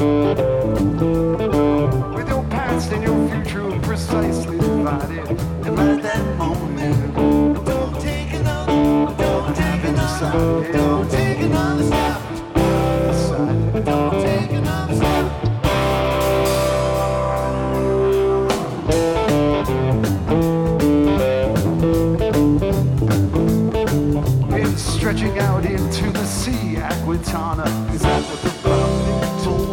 With your past and your future precisely divided. And at that moment, don't take another, don't take another, don't take another step. Decided, don't take another step. It's stretching out into the sea, Aquitana. Is that what the